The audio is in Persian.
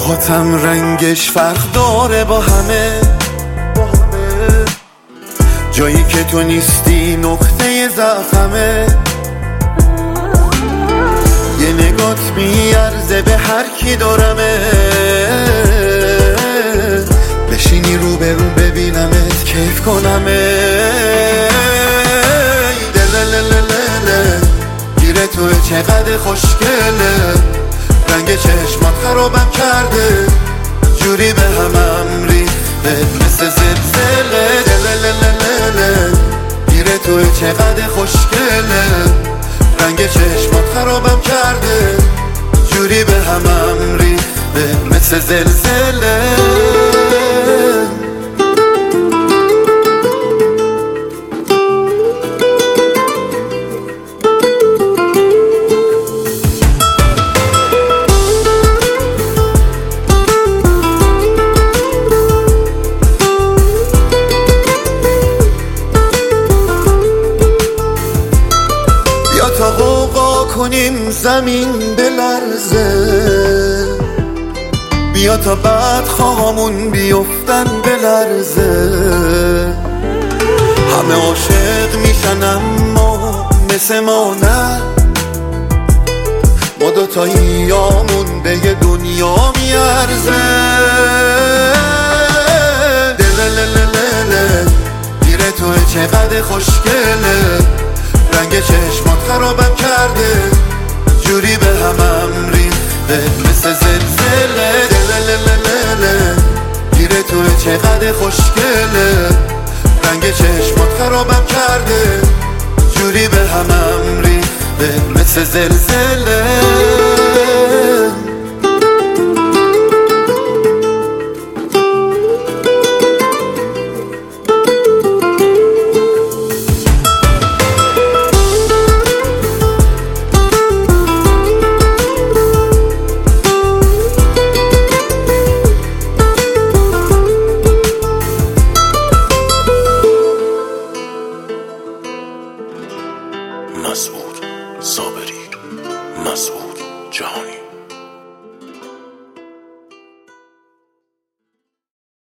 موهاتم رنگش فرق داره با همه، جایی که تو نیستی نقطه ضعفمه. یه نگات میارزه به هر کی دارمه، بشینی رو به رو ببینمت کیف کنمه. دلللللله گیره توی چقدر خوشگله، رنگ چشمات خرابم کرده، جوری به همم ریخته مثل زلزله. دللللله گیره توی چقدر خوشگله، رنگ چشمات خرابم کرده، جوری به همم ریخته مثل زلزله. تا غوغا کنیم زمین بلرزه، بیا تا بعد خواهامون بیفتن بلرزه. همه عاشق میشن اما مثل ما نه، ما دوتاییامون به یه دنیا میارزه. دللللله گیره توی چقدر خوشگله، رنگ چشمات خرابم کرده، جوری به همم ریخته مثل زلزله. دللللله گیره توی چقدر خوشگله، رنگ چشمات خرابم کرده، جوری به همم ریخته مثل زلزله.